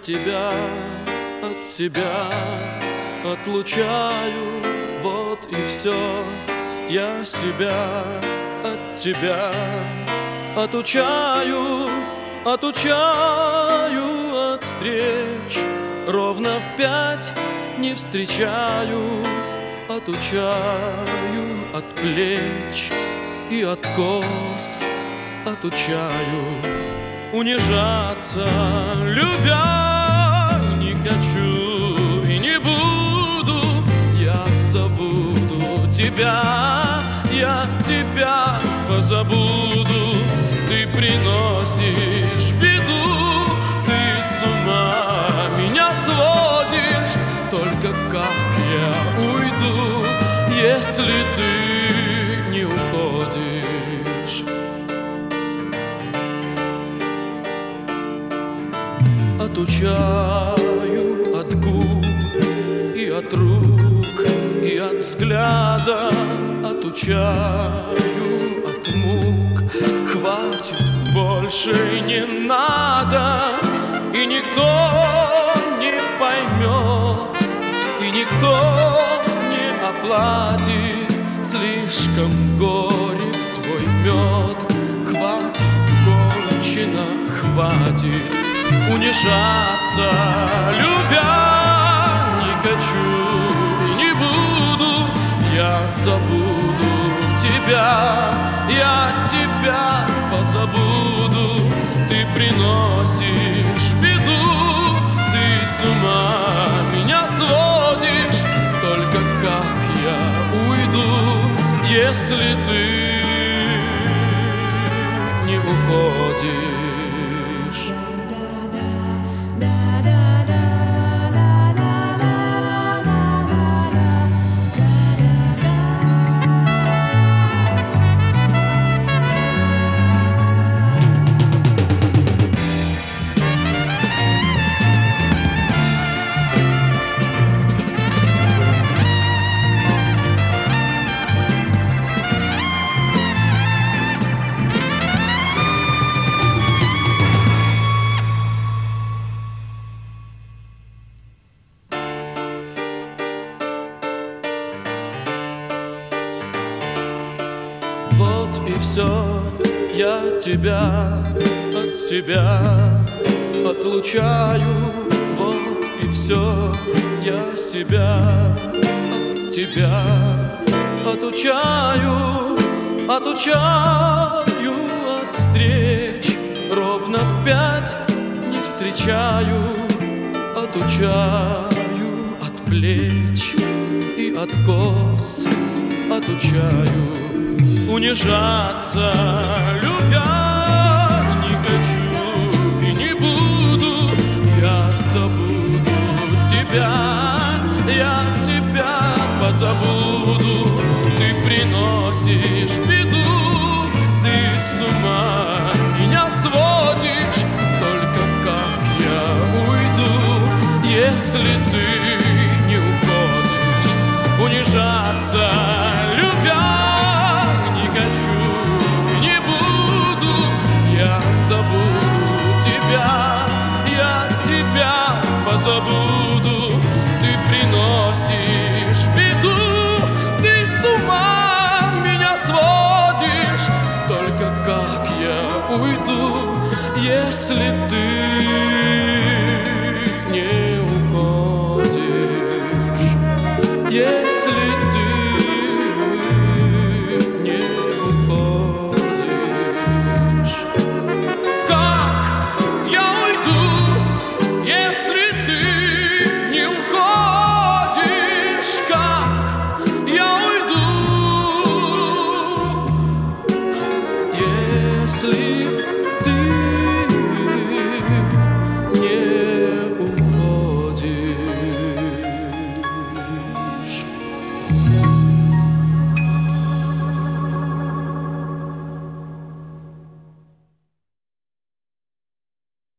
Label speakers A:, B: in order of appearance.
A: тебя от себя отлучаю, вот и все. Я себя от тебя отучаю от встреч. Ровно в 5 не встречаю, отучаю от плеч и от кос, отучаю. Унижаться, любя, не хочу и не буду. Я забуду тебя, я тебя позабуду. Ты приносишь беду, ты с ума меня сводишь. Только как я уйду, если ты не уходишь? Отучаю от губ и от рук, и от взгляда, отучаю от мук. Хватит, больше не надо, и никто не поймет, и никто не оплатит. Слишком горек твой мед. Хватит, кончено, хватит унижаться, любя, не хочу и не буду. Я забуду тебя, я тебя позабуду. Ты приносишь беду, ты с ума меня сводишь. Только как я уйду, если ты не уходишь? Вот и все, я тебя от себя отлучаю. Вот и все, я себя от тебя отучаю от встреч. Ровно в 5 не встречаю, отучаю от плеч и от кос, отучаю. Унижаться, любя, не хочу и не буду. Я забуду тебя, я тебя позабуду. Ты приносишь беду, ты с ума меня сводишь. Только как я уйду, если ты не уходишь? Унижаться, любя, забуду тебя, я тебя позабуду. Ты приносишь беду, ты с ума меня сводишь. Только как я уйду, если ты